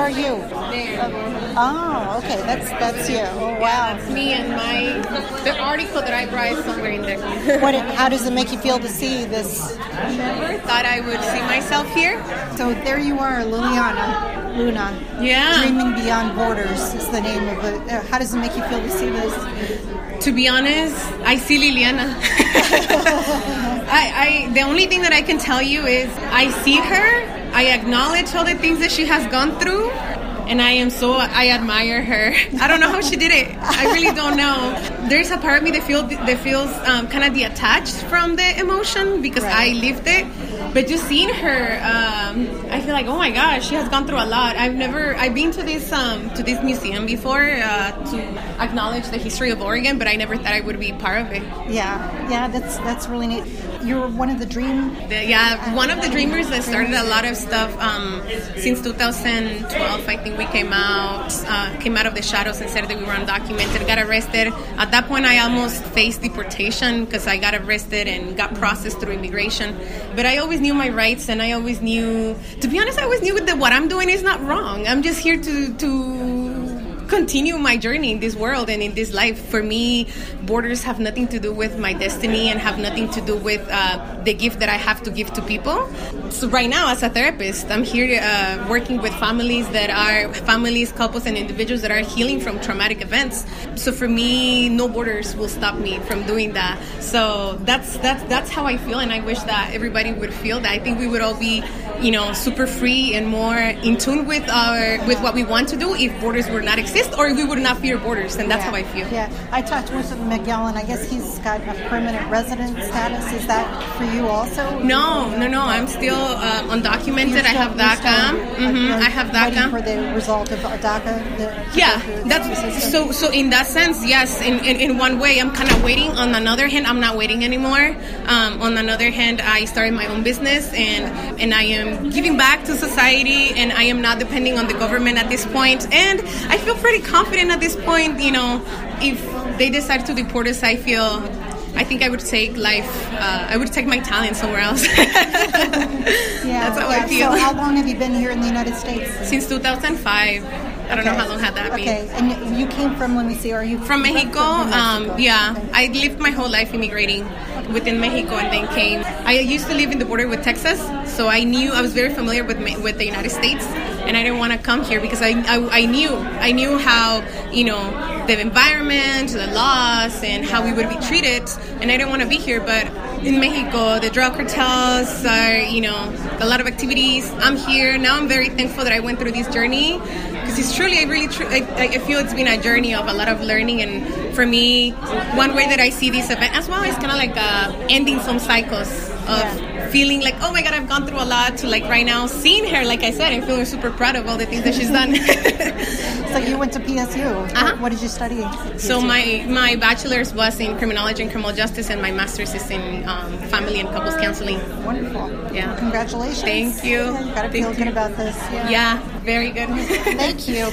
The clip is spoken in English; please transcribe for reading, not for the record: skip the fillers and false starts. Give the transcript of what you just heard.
are you? Oh, okay. That's you. Oh, wow. Yeah, that's me, and the article that I brought is somewhere in there. How does it make you feel to see this? I never thought I would see myself here. So there you are, Luna. Yeah. Dreaming Beyond Borders is the name of it. How does it make you feel to see this? To be honest, I see Liliana. The only thing that I can tell you is I see her, I acknowledge all the things that she has gone through, and I admire her. I don't know how she did it. I really don't know. There's a part of me that feels kind of detached from the emotion because I lived it. But just seeing her, I feel like, oh my gosh, she has gone through a lot. I've been to this museum before to acknowledge the history of Oregon, but I never thought I would be part of it. Yeah, that's really neat. You're one of the one of the dreamers that started a lot of stuff since 2012. I think we came out of the shadows and said that we were undocumented, got arrested. At that point, I almost faced deportation because I got arrested and got processed through immigration. But I always knew my rights, and I always knew, to be honest, I always knew that what I'm doing is not wrong. I'm just here to continue my journey in this world and in this life. For me, borders have nothing to do with my destiny and have nothing to do with the gift that I have to give to people. So right now, as a therapist, I'm here working with couples and individuals that are healing from traumatic events. So for me, no borders will stop me from doing that. So that's how I feel, and I wish that everybody would feel that. I think we would all be, super free and more in tune with what we want to do if borders were not exist, or if we would not fear borders, and that's how I feel. Yeah, I talked with Miguel, and I guess he's got a permanent resident status. Is that for you also? No. I'm still undocumented. I have DACA. I have DACA. Waiting for the result of DACA. That's so. In that sense, yes. In one way, I'm kind of waiting. On another hand, I'm not waiting anymore. On another hand, I started my own business, and I am giving back to society, and I am not depending on the government at this point. And I feel pretty confident at this point. If they decide to deport us, I think I would take life. I would take my talent somewhere else. That's how I feel. So how long have you been here in the United States? Since 2005. I don't know how long had that been. Okay, and you came from, let me see, are you from Mexico? Yeah, I lived my whole life immigrating within Mexico and then came. I used to live in the border with Texas, so I was very familiar with the United States, and I didn't want to come here because I knew how, the environment, the laws, and how we would be treated, and I didn't want to be here. But in Mexico, the drug cartels are, a lot of activities. I'm here now. I'm very thankful that I went through this journey because it's truly, I feel it's been a journey of a lot of learning. And for me, one way that I see this event as well is kind of like ending some cycles of feeling like, oh my God, I've gone through a lot, to like right now seeing her, like I said, and feeling super proud of all the things that she's done. So you went to PSU. What did you study? So my bachelor's was in criminology and criminal justice, and my master's is in family and couples counseling. Wonderful. Yeah. Congratulations. Thank you. Yeah, you got to feel good about this. Yeah, very good. Thank you.